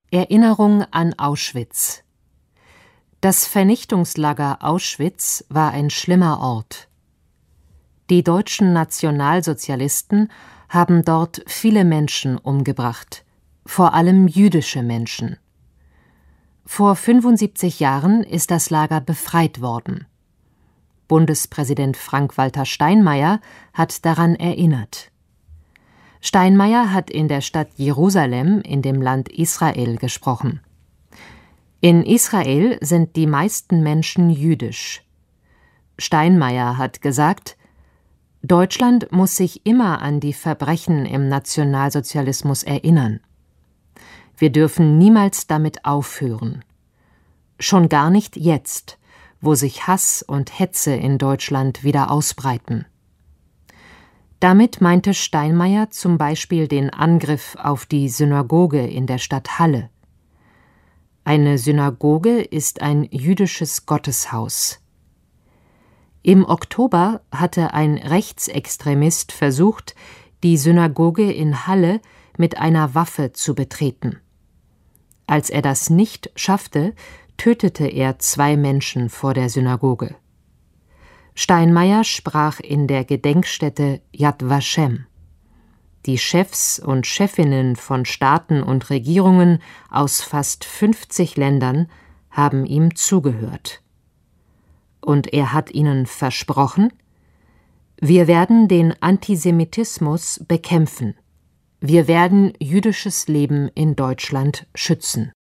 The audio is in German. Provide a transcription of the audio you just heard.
Erinnerung an Auschwitz. Das Vernichtungslager Auschwitz war ein schlimmer Ort. Die deutschen Nationalsozialisten haben dort viele Menschen umgebracht, vor allem jüdische Menschen. Vor 75 Jahren ist das Lager befreit worden. Bundespräsident Frank-Walter Steinmeier hat daran erinnert. Steinmeier hat in der Stadt Jerusalem in dem Land Israel gesprochen. In Israel sind die meisten Menschen jüdisch. Steinmeier hat gesagt, Deutschland muss sich immer an die Verbrechen im Nationalsozialismus erinnern. Wir dürfen niemals damit aufhören. Schon gar nicht jetzt, wo sich Hass und Hetze in Deutschland wieder ausbreiten. Damit meinte Steinmeier zum Beispiel den Angriff auf die Synagoge in der Stadt Halle. Eine Synagoge ist ein jüdisches Gotteshaus. Im Oktober hatte ein Rechtsextremist versucht, die Synagoge in Halle mit einer Waffe zu betreten. Als er das nicht schaffte, tötete er 2 Menschen vor der Synagoge. Steinmeier sprach in der Gedenkstätte Yad Vashem. Die Chefs und Chefinnen von Staaten und Regierungen aus fast 50 Ländern haben ihm zugehört. Und er hat ihnen versprochen: Wir werden den Antisemitismus bekämpfen. Wir werden jüdisches Leben in Deutschland schützen.